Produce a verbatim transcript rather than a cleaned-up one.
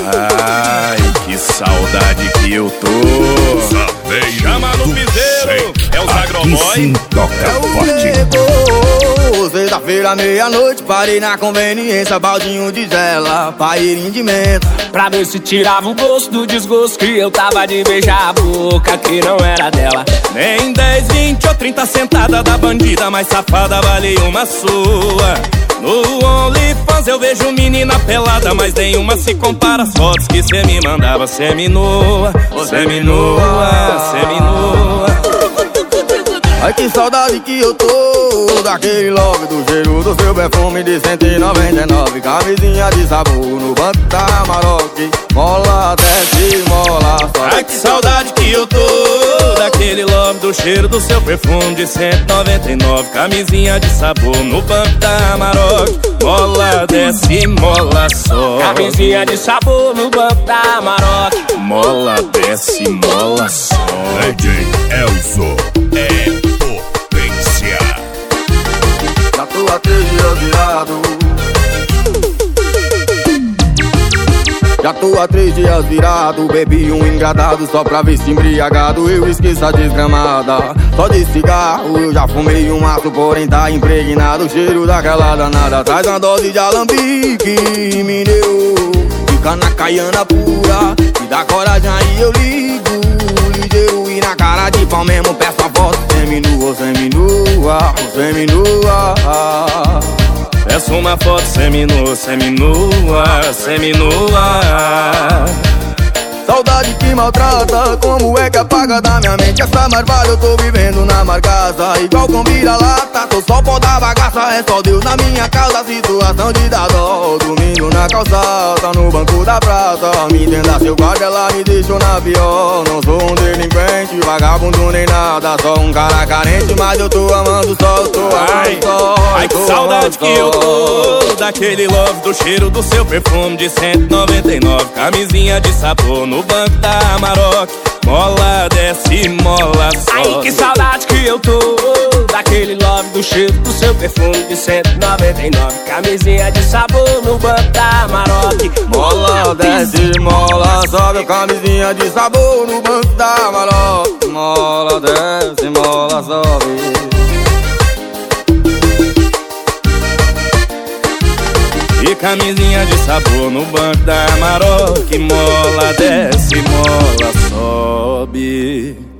Ai, que saudade que eu tô. Chama no piseiro, é o Zagroboy. Sim, toca forte. Sexta-feira, meia-noite, parei na conveniência, baldinho de gela, pairinho de menta, pra ver se tirava o gosto do desgosto que eu tava de beijar a boca que não era dela. Nem dez, vinte ou trinta sentada da bandida mais safada vale uma sua. No OnlyFans eu vejo menina pelada, mas nenhuma se compara às fotos que cê me mandava. Semi-nua, semi-nua, semi-nua. Ai, que saudade que eu tô daquele love, do cheiro do seu perfume de cento e noventa e nove. Camisinha de sabor no banco da Maroc, mola, desce, mola, sobe. Ai, que saudade que eu tô daquele love, do cheiro do seu perfume de cento e noventa e nove. Camisinha de sabor no banco da Maroc, mola, desce, mola, sobe. Camisinha de sabor no banco da Maroc, mola, desce, mola, sobe. D J Elzo é potência. Já tô há três dias virado, já tô há três dias virado. Bebi um engradado só pra ver se embriagado eu esqueço a desgramada. Só de cigarro eu já fumei um maço, porém tá impregnado o cheiro daquela danada. Traz uma dose de alambique, me deu, fica na caiana pura, me dá coragem aí eu ligo, ligeiro e na cara de pau mesmo peço a foto. Seminua, seminua, seminua. Peço uma foto seminua, seminua, seminua. Saudade que maltrata, como é que apaga da minha mente essa marvada? Eu tô vivendo na marcaça, igual com vira-lata. Tô só pó da bagaça, é só Deus na minha causa. Situação de dar dó, domingo na calçada, no banco da praça. Me entenda, seu guarda, ela me deixou na pior. Não sou um delinquente, vagabundo nem nada, só um cara carente, mas eu tô amando só, eu tô amando só. Ai, que saudade que eu tô daquele love, do cheiro do seu perfume de cento e noventa e nove. Camisinha de sabor no banco da Maroc, mola, desce, mola, sobe. Ai, que saudade que eu tô daquele love, do cheiro do seu perfume de cento e noventa e nove. Camisinha de sabor no banco da Maroc, mola, desce, mola, sobe. Camisinha de sabor no banco da Maroc, mola, desce, mola, sobe. E camisinha de sabor no banco da Maroc, mola, desce, mola, sobe.